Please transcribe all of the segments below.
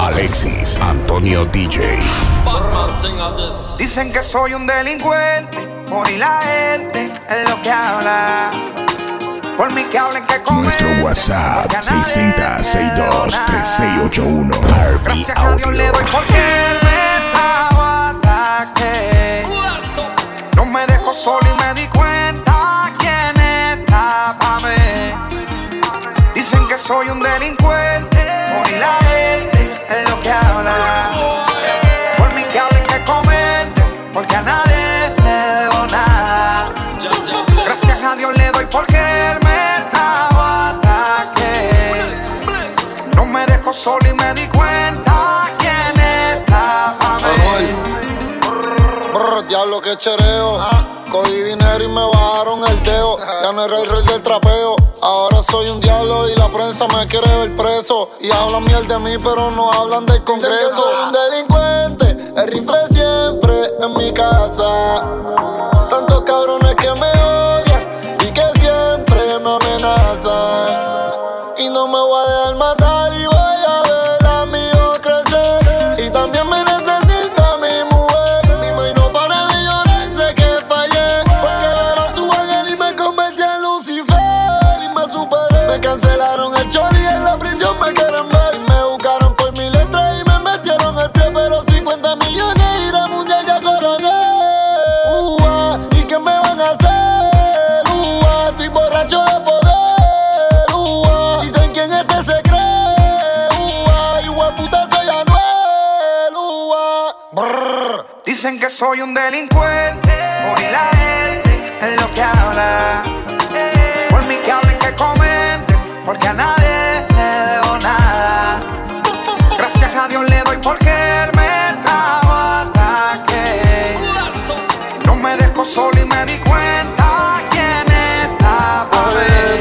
Alexis Antonio DJ. Dicen que soy un delincuente, por y la gente es lo que habla. Por mí que hablen que comen. Nuestro WhatsApp 600-62-3681. Gracias a Dios le doy porque él me estaba ataque. No me dejó solo y me di cuenta quién está pa' mí. Dicen que soy un delincuente, por y la gente es lo que habla. Por mí que hablen que comenten, porque a nadie le debo nada. Gracias a Dios le doy porque él me estaba ataque. No me dejó solo y me di cuenta quién está pa' mí. Diablo que chereo. Cogí dinero y me bajaron el dedo. Ya no era el rey del trapeo. Ahora soy un diablo y la prensa me quiere ver preso. Y hablan miel de mí pero no hablan del Congreso. Soy un delincuente, el rifle siempre en mi casa. Tantos cabrones que me odian y que siempre me amenazan. Y no me voy a dejar matar y voy a ver a mi hijo crecer. Y también me necesita mi mujer. Mi mãe no para de llorar, sé que fallé. Porque era su ángel y me convertí en Lucifer. Y me superé. Me cancelaron el chori y en la prisión me quieren ver. Me buscaron por mi letra y me metieron el pie. Pero 50 millones y la mundial ya coroné. ¿Y qué me van a hacer? Estoy borracho de poder. Dicen quién este se cree. Puta soy Anuel. Dicen que soy un delincuente, por y la gente es lo que habla. Por mí que hablen que comenten, porque a nadie le debo nada. Gracias a Dios le doy porque él me estaba ataque. No me dejó solo y me di cuenta quién está pa' ver.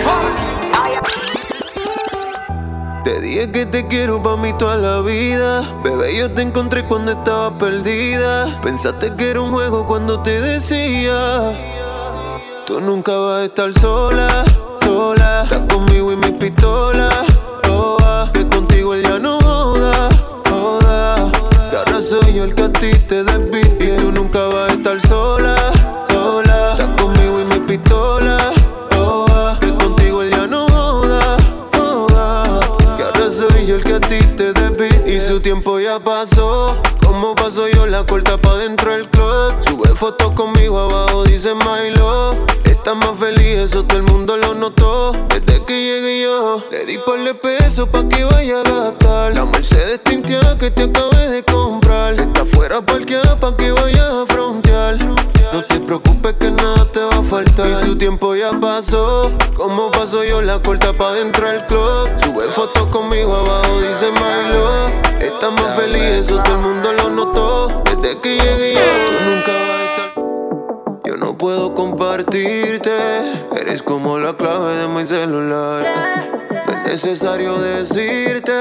Te dije que te quiero pa' mí toda la vida. Bebé, yo te encontré cuando estaba perdida. Pensaste que era un juego cuando te decía: tú nunca vas a estar sola, sola. Estás conmigo y mi pistola. Que contigo él ya no joda, joda. Que ahora soy yo el que a ti te desviste. Y tú nunca vas a estar sola, sola. Estás conmigo y mi pistola. Que contigo él ya no joda, joda. Que ahora soy yo el que a ti te desviste. Y su tiempo ya pasó. Como paso yo la corta pa' dentro del club. Sube fotos conmigo abajo, dice my love. Estás más feliz, eso todo el mundo lo notó. Desde que llegué yo, le di par de pesos pa' que vaya a gastar. La Mercedes tinteada que te acabé de comprar. Está fuera parqueada pa' que vayas a frontear. No te preocupes que nada te va a faltar. Y su tiempo ya pasó. Como paso yo la corta pa' dentro del club. Sube fotos conmigo abajo, dice my love. Estás más feliz, eso todo el mundo lo notó. Desde que llegué yo, tú nunca vas a estar. Yo no puedo compartirte. Eres como la clave de mi celular. No es necesario decirte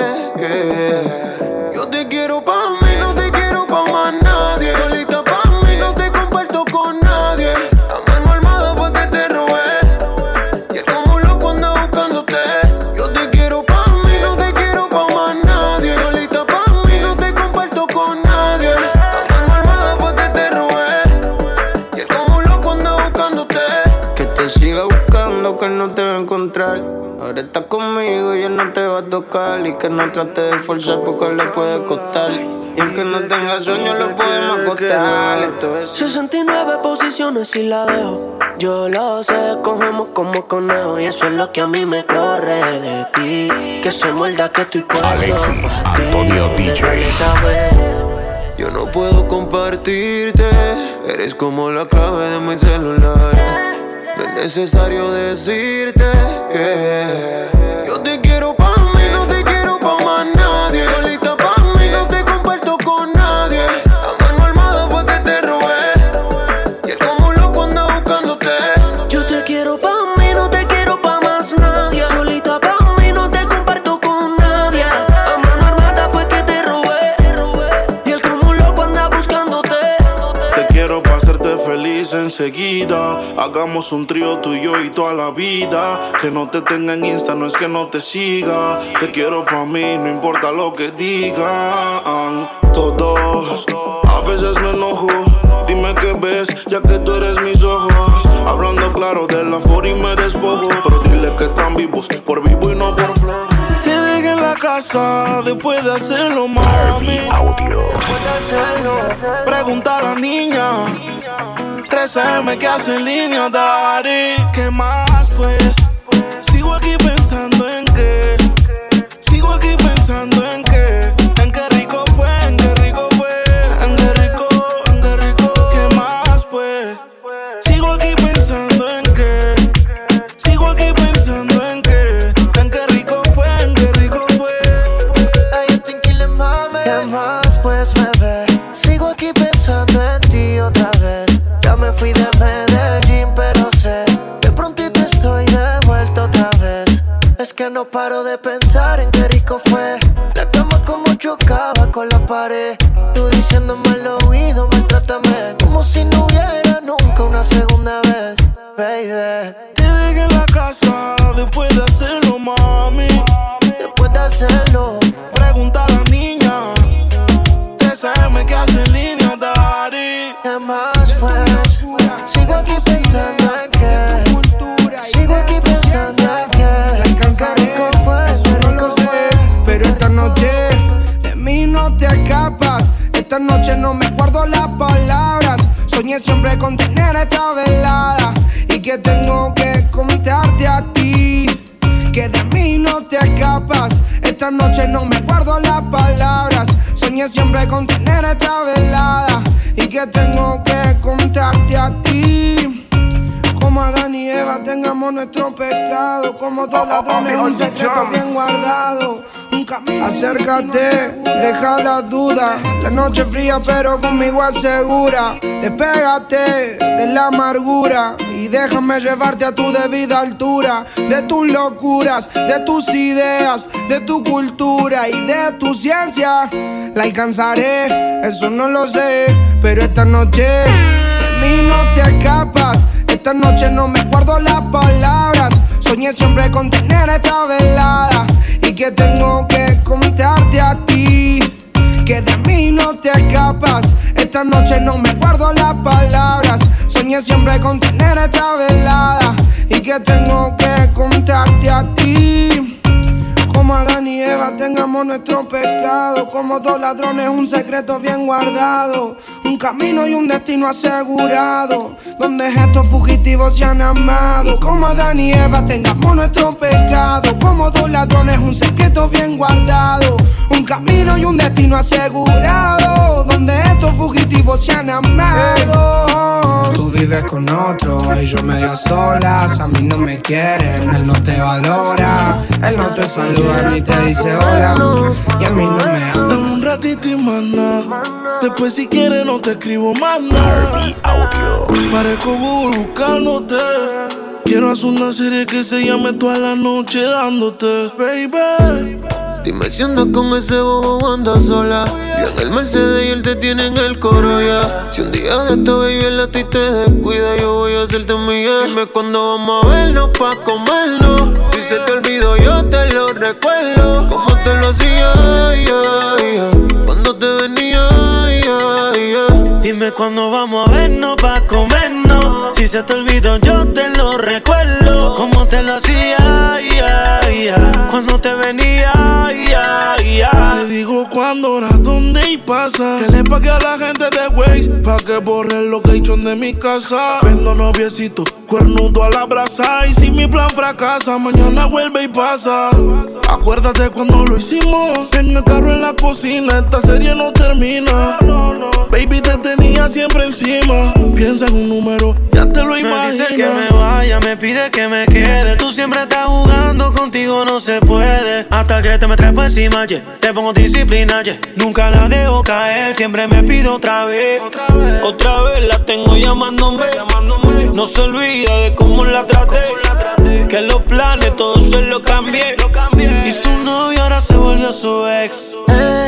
que yo te quiero pa' mí, no te quiero pa' más nadie. Solita pa' mí, no te comparto con nadie. A mano armada fue que te robé. Y él como un loco anda buscándote. Yo te quiero pa' mí, no te quiero pa' más nadie. Solita pa' mí, no te comparto con nadie. A mano armada fue que te robé. Y él como un loco anda buscándote. Que te siga buscando, que él no te va a encontrar. Ahora estás conmigo y él no te va a tocar. Y que no trate de forzar porque le puede costar. Y aunque no tenga sueño le podemos acostar. Entonces 69 posiciones y la dejo. Yo lo sé, cogemos como conejo. Y eso es lo que a mí me corre de ti. Que se muerda que estoy puesto. Alexis Antonio DJ. Yo no puedo compartirte. Eres como la clave de mi celular. No es necesario decirte que yo te quiero pa' mí, no te quiero pa' más nadie. Solita pa' mí, no te comparto con nadie. A mano armada fue que te robé. Y él como un loco anda buscándote. Yo te quiero pa' mí, no te quiero pa' más nadie. Solita pa' mí, no te comparto con nadie. A mano armada fue que te robé. Y él como un loco anda buscándote. Te quiero pa' hacerte feliz quieres enseguida. Hagamos un trío tú y yo y toda la vida. Que no te tenga en Insta no es que no te siga. Te quiero pa' mí, no importa lo que digan todos. A veces me enojo, dime qué ves, ya que tú eres mis ojos. Hablando claro de la for y me despojo. Pero dile que están vivos, por vivo y no por flow. Te dejé en la casa después de hacerlo, mami. Audio. Pregunta a la niña 13M que hace en línea, daddy. ¿Qué más pues? Sigo aquí pensando en qué. Sigo aquí pensando en qué. En qué rico fue, en qué rico fue. En qué rico, en qué rico. ¿Qué más pues? Sigo aquí pensando en qué. Sigo aquí pensando en qué. En qué rico fue, en qué rico fue. Ay, yo tranquila, mami. ¿Qué más pues, bebé? Sigo aquí pensando en ti otra vez. Ya me fui de Medellín, pero sé que prontito estoy de vuelta otra vez. Es que no paro de pensar en qué rico fue. La cama como chocaba con la pared. Tú diciéndome al oído, maltrátame como si no hubiera nunca una segunda vez, baby. Te dejé en la casa después de hacerlo, mami. Después de hacerlo, Pregunta a la niña 13M que hace en línea, daddy. ¿qué más pues? Sigo aquí pensando en qué. Sigo aquí pensando en qué. Qué rico fue, qué rico fue. Pero esta noche de mí no te escapas. Esta noche no me guardo las palabras. Soñé siempre con tener esta velada y que tengo que contarte a ti que de mí no te escapas. Esta noche no me guardo las palabras. Soñé siempre con tener esta velada y que tengo que contarte a ti. Como Adán y Eva tengamos nuestro pecado. Como dos ladrones, un secreto bien guardado. Un camino. Acércate, deja la duda. La noche fría pero conmigo asegura. Despégate de la amargura y déjame llevarte a tu debida altura. De tus locuras, de tus ideas, de tu cultura y de tu ciencia. La alcanzaré, eso no lo sé. Pero esta noche de mí no te escapas. Esta noche no me guardo las palabras. Soñé siempre con tener esta velada y que tengo que contarte a ti que de mí no te escapas. Esta noche no me guardo las palabras. Soñé siempre con tener esta velada y que tengo que contarte a ti. Como Adán y Eva tengamos nuestro pecado. Como dos ladrones, un secreto bien guardado. Un camino y un destino asegurado, donde estos fugitivos se han amado. Como Adán y Eva tengamos nuestro pecado. Como dos ladrones, un secreto bien guardado. Un camino y un destino asegurado, donde estos fugitivos se han amado. Tú vives con otro y yo medio solas. A mí no me quieren, él no te valora. Él no te saluda ni te dice hola. Y a mí no me ama. Dame un ratito y más nada. Después si quieres no te escribo más nada. Audio. Parezco Google buscándote. Quiero hacer una serie que se llame Toda la Noche Dándote, baby. Dime si andas con ese bobo o andas sola. Yo en el Mercedes y él te tiene en el Corolla. Si un día de esto, baby, el a ti te descuida, yo voy a hacerte mía. Dime cuándo vamos a vernos pa' comernos. Si se te olvidó, yo te lo recuerdo. Como te lo hacía, cuando te venía, Dime cuándo vamos a vernos pa' comernos. Si se te olvidó, yo te lo recuerdo. Como te lo hacía, cuando te venía, Te digo cuándo, hora, dónde y pasa. Que le pague a la gente de Waze pa' que borre el location de mi casa. Vendo noviecito, cuernudo a la brasa. Y si mi plan fracasa, mañana vuelve y pasa. Acuérdate cuando lo hicimos en el carro en la cocina. Esta serie no termina. Baby, te tenía siempre encima. Piensa en un número, ya te lo imaginas. me dice que me vaya, me pide que me quede. Tú siempre estás jugando, contigo no se puede. Hasta que te me trepo encima, yeah. Te pongo disciplina, yeah. Nunca la dejo caer, siempre me pido otra vez. Otra vez la tengo llamándome. No se olvida de cómo la traté. Que los planes todos se los cambié. Y su novio ahora se volvió su ex.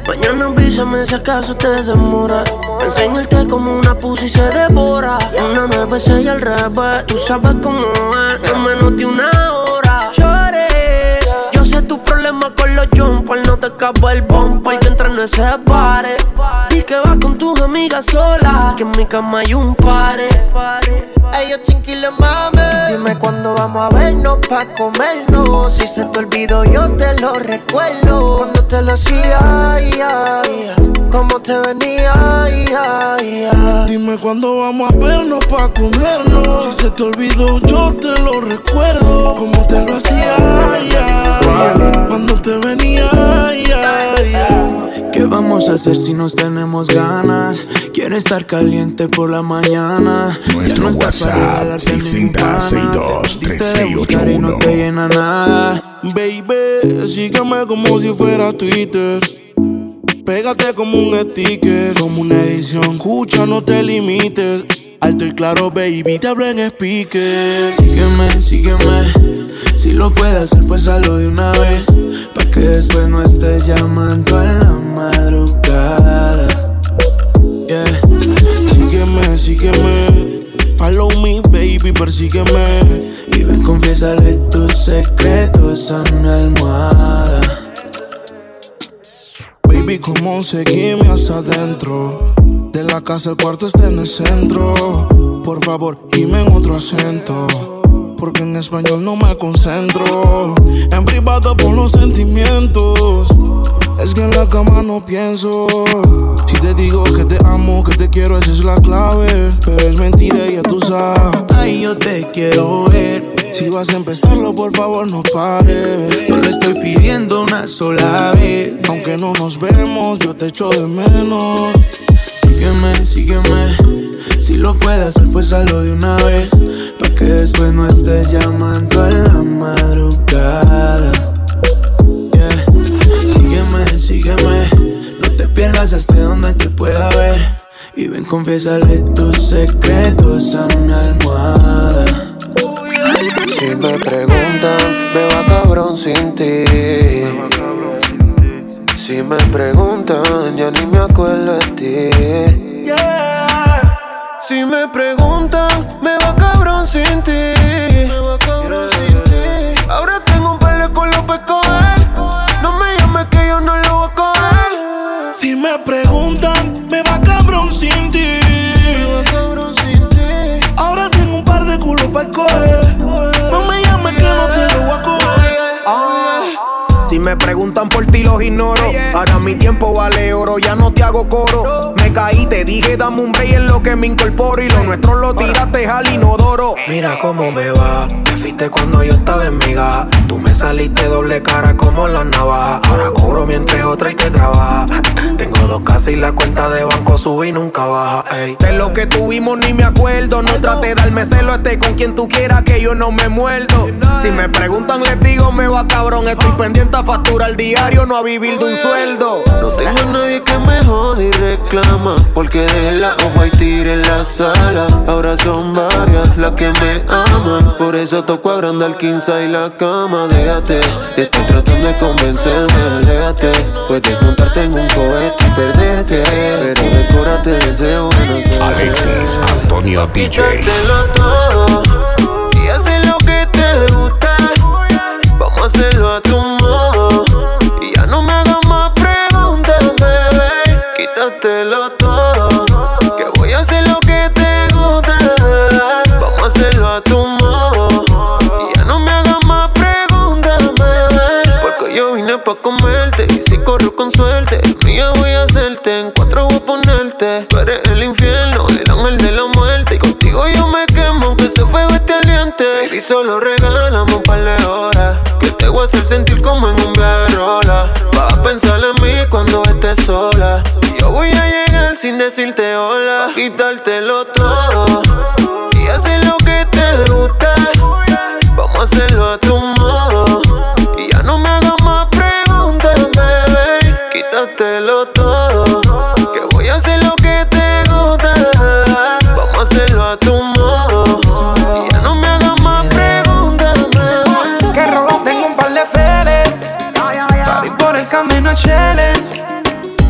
Mañana avísame si acaso te demora. Enseñarte como una pussy se devora. Una me besé y al revés. Tú sabes cómo es, en menos de una hora. Lloré, yo sé tu problema con los jumpers. No te escapa el bumper que entra en ese pare. Di que vas con tus amigas solas, que en mi cama hay un pare. Ellos chinquiles, mami. Dime cuándo vamos a vernos pa' comernos. Si se te olvidó yo te lo recuerdo. Cuando te lo hacía, ay, ay, cómo te venía, ay, ay, ay. Dime cuándo vamos a vernos pa' comernos. Si se te olvidó yo te lo recuerdo. Cómo te lo hacía, ay, ay, cuando te venía, ay, ay, ay. ¿Qué vamos a hacer si nos tenemos ganas? Quiero estar caliente por la mañana. Nuestro WhatsApp 662-3681. Y no te llena nada. Baby, sígueme como si fuera Twitter. Pégate como un sticker, como una edición. Escucha, no te limites. Alto y claro, baby, te hablo en speaker. Sígueme, sígueme. Si lo puedes hacer, pues hazlo de una vez. Pa' que después no estés llamando a la madrugada. Yeah. Sígueme, sígueme. Follow me, baby, persígueme. Y ven, confiésale tus secretos a mi almohada. Baby, como seguime hasta adentro. De la casa el cuarto está en el centro. Por favor, dime en otro acento, porque en español no me concentro. En privado por los sentimientos. Es que en la cama no pienso. Si te digo que te amo, que te quiero, esa es la clave. Pero es mentira, ya tú sabes. Ay, yo te quiero ver. Si vas a empezarlo, por favor no pares. Solo estoy pidiendo una sola vez. Aunque no nos vemos, yo te echo de menos. Sígueme, sígueme. Si lo puedes hacer, pues hazlo de una vez. Pa' que después no estés llamando a la madrugada. Yeah. Sígueme, sígueme. No te pierdas hasta donde te pueda ver. Y ven, confiésale tus secretos a mi almohada. Si me preguntan, me va cabrón sin ti. Si me preguntan, ya ni me acuerdo de ti. Si me preguntan, me va cabrón sin ti. Ahora tengo un par de colos pa' coger. No me llames que yo no lo voy a coger. Si me preguntan, me va cabrón sin ti. Ahora tengo un par de culos pa' coger. No me llames que no te lo voy a coger. Si me preguntan por ti los ignoro. Ahora mi tiempo vale oro, ya no te hago coro. Me caí, te dije dame un break en lo que me incorporo. Y lo nuestro lo tiraste al inodoro. Mira cómo me va, te fuiste cuando yo estaba en mi gaja. Tú me saliste doble cara como la navaja. Ahora cobro mientras otra hay que trabajar. Tengo 2 casas y la cuenta de banco sube y nunca baja, ey. De lo que tuvimos ni me acuerdo. No trate de darme celo, esté con quien tú quieras que yo no me muerdo. Si me preguntan les digo me va cabrón. Estoy pendiente a facturar diario, no a vivir de un sueldo. No tengo a nadie que me jode y reclama, porque de la White en la sala. Ahora son varias las que me aman. Por eso toco agrandar 15 y la cama. Déjate, estoy tratando de convencerme, aléjate. Puedes montarte en un cohete y perderte, pero de cora te deseo buena suerte. Alexis Antonio DJ. Quitártelo todo y hacer lo que te gusta. Vamos a hacerlo a tu modo. Y ya no me hagas más preguntas, bebé. Quítatelo todo, que voy a hacer lo que te gusta. Vamos a hacerlo a tu modo. Y ya no me hagas más preguntas, bebé. Porque yo vine pa' comerte. Y si corro con suerte, mía voy a hacerte. En 4 voy a ponerte. Tú eres el infierno, el ángel de la muerte. Y contigo yo me quemo, aunque se fue este aliente. Baby, solo regálame un par de horas, que te voy a hacer sentir como en un viaje de rola. Vas a pensar en mí cuando estés sola. Y yo voy a llegar sin decirte hola. Quitártelo todo y hacer lo que te gusta. Vamos a hacerlo a tu modo. Y ya no me hagas más preguntas, bebé. Quítatelo todo, que voy a hacer lo que te gusta. Vamos a hacerlo a tu modo. Y ya no me hagas más preguntas, bebé. Que robo tengo un par de feles. Para ir por el camino challenge.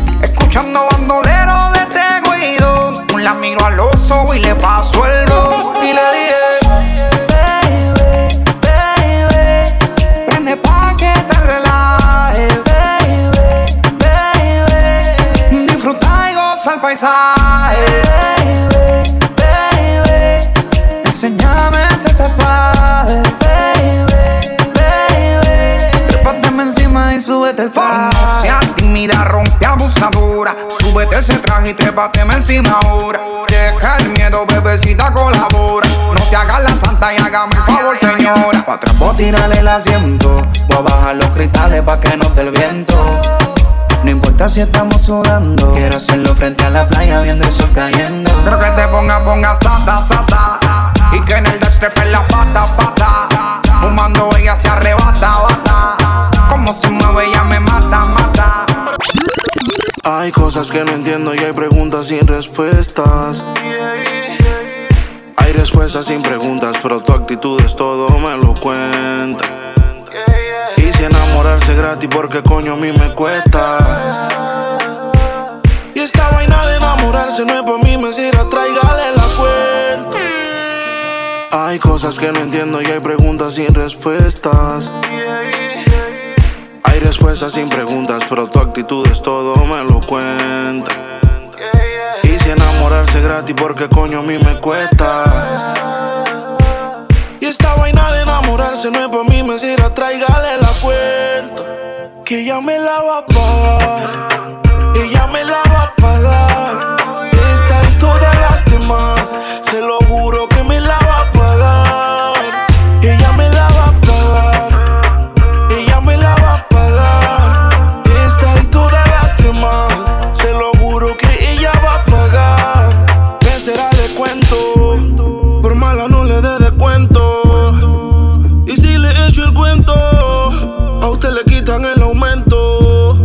hermoso el paisaje. Baby, baby, enséñame ese tapaje. Baby, baby, trépateme encima y súbete el traje. No seas tímida, rompe abusadora. Súbete ese traje y trépateme encima ahora. Deja el miedo, bebecita, colabora. No te hagas la santa y hágame el favor, señora. Pa' atrás voy a tirarle el asiento. Voy a bajar los cristales pa' que no te el viento. No importa si estamos sudando, quiero hacerlo frente a la playa viendo el sol cayendo. Pero que te ponga sata, sata. Y que en el destrepe la pata. Fumando ella se arrebata, bata. Como se mueve ella me mata. Hay cosas que no entiendo y hay preguntas sin respuestas. Hay respuestas sin preguntas, pero tu actitud es todo, me lo cuenta. Y si enamorarse gratis, porque coño a mí me cuesta. Y esta vaina de enamorarse no es pa' mí, mentira, tráigale la cuenta. Hay cosas que no entiendo y hay preguntas sin respuestas. Hay respuestas sin preguntas, pero tu actitud es todo, me lo cuenta. Y si enamorarse gratis, porque coño a mí me cuesta. Y esta vaina de enamorarse no es pa' mí, mentira, tráigale la cuenta. Que ella me la va a pagar, ella me la va a pagar. Esta y todas las demás, se lo juro que me la va a pagar. Ella me la va a pagar, ella me la va a pagar. Esta y todas las demás, se lo juro que ella va a pagar. ¿Qué será de cuento? Por mala no le dé de cuento. Y si le echo el cuento, a usted le quitan el aumento.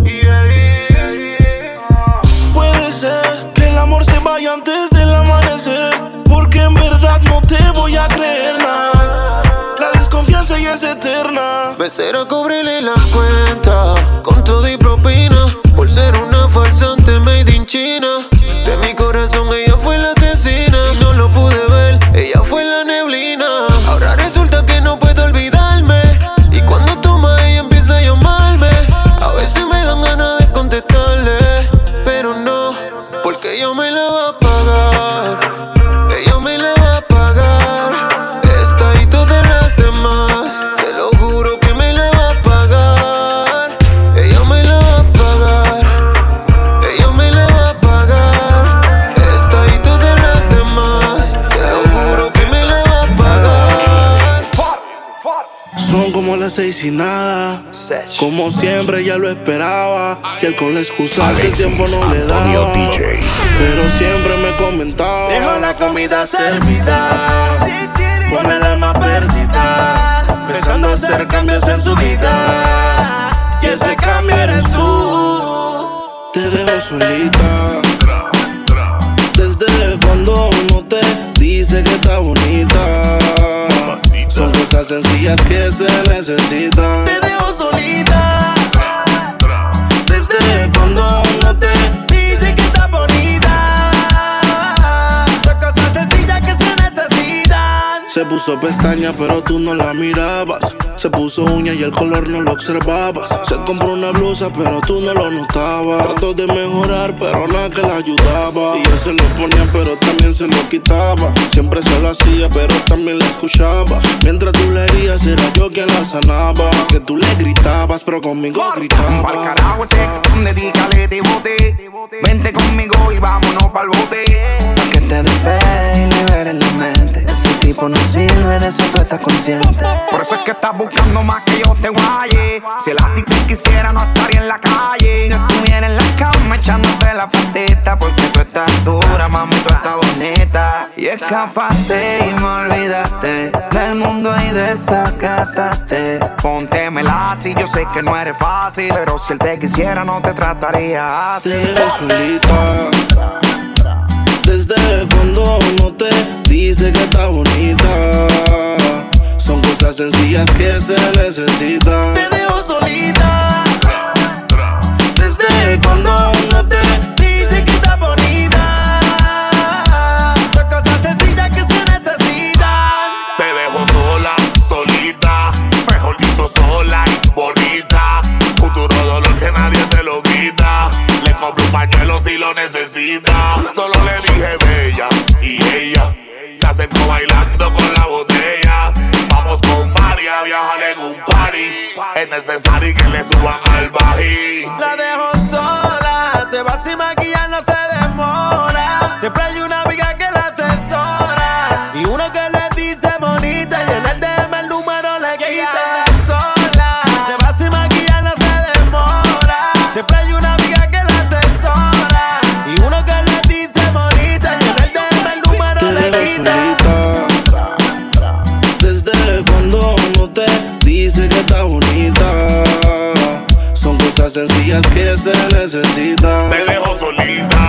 Puede ser que el amor se vaya antes del amanecer, porque en verdad no te voy a creer nada. La desconfianza ya es eterna. Becera, cóbrele la cuenta con todo y propina, por ser una farsante made in China. De mi corazón ella fue la asesina y no lo pude ver, ella fue la neblina. Ahora resulta que no puedo olvidarme, y cuando toma ella empieza a llamarme. A veces me dan ganas de contestarle, pero no, porque ella me la va a pagar. Ella me la va a pagar. Esta y todas las demás, se lo juro que me la va a pagar. Ella me la va a pagar. Ella me la va a pagar. Esta y todas las demás, se lo juro que me la va a pagar. Son como las 6 y nada. Como siempre ya lo esperaba, y él con la excusa que el tiempo no le daba, pero siempre me comentaba: dejo la comida servida, con el alma perdida, pensando hacer cambios en su vida, y ese cambio eres tú. Te dejo solita. Desde cuando no te dice que está bonita. Son cosas sencillas que se necesitan. Te dejo solita. Desde cuando no te dice que está bonita. Son cosas sencillas que se necesitan. Se puso pestaña pero tú no la mirabas. Se puso uña y el color no lo observabas. Se compró una blusa pero tú no lo notabas. Trató de mejorar pero nada que la ayudaba. Y él se lo ponía pero también se lo quitaba. Siempre se lo hacía pero también la escuchaba. Mientras tú le herías era yo quien la sanaba. Es que tú le gritabas pero conmigo gritaba. Pa'l carajo ese, donde dígale te bote. Vente conmigo y vámonos pa'l bote. Pa' que te despegues y liberes la mente. Ese tipo no sirve, de eso tú estás consciente. Por eso es que estás buscando más que yo te guaye. Si el a ti te quisiera no estaría en la calle. No estuviera en la cama echándote la patita, porque tú estás dura, mami, tú estás bonita. Y escapaste y me olvidaste del mundo y desacataste. Póntemela así, yo sé que no eres fácil, pero si él te quisiera no te trataría así. Te dejo solita. Desde cuando no te dice que está bonita. Son cosas sencillas que se necesitan. Te dejo solita. Desde cuando no te dice que está bonita. Son cosas sencillas que se necesitan. Te dejo sola, solita, mejor dicho sola y bonita. Futuro dolor que nadie se lo quita. Le compro un pañuelo si lo necesita. Solo le dije bella y ella se acercó bailando con la botella. Vamos con Mari a viajar en un party. Es necesario que le suban al bají. La dejo sola, se va sin maquillar, no se demora. Siempre hay una amiga que la asesora y uno que le dice bonita y en el DM el número le quita. Sola, se va sin maquillar, no se demora. Siempre hay una amiga que la asesora y uno que le dice bonita y en el DM el número le quita. Desde cuando no te dice que está bonita, son cosas sencillas que se necesitan. Te dejo solita.